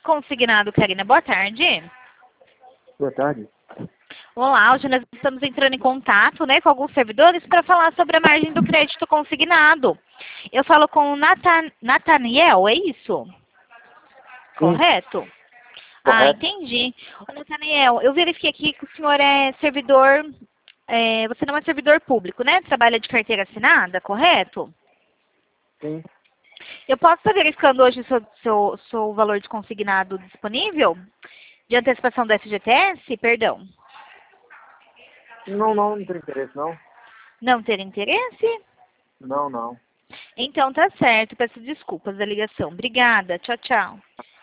Consignado, Karina. Boa tarde. Boa tarde. Olá, hoje nós estamos entrando em contato, né, com alguns servidores para falar sobre a margem do crédito consignado. Eu falo com o Nathaniel, é isso? Sim. Correto? Ah, entendi. Ô, Nathaniel, eu verifiquei aqui que o senhor é servidor, você não é servidor público, né? Trabalha de carteira assinada, correto? Sim. Eu posso estar verificando hoje o seu valor de consignado disponível? De antecipação do FGTS? Perdão. Não tem interesse, não. Não ter interesse? Não. Então tá certo. Peço desculpas da ligação. Obrigada. Tchau, tchau.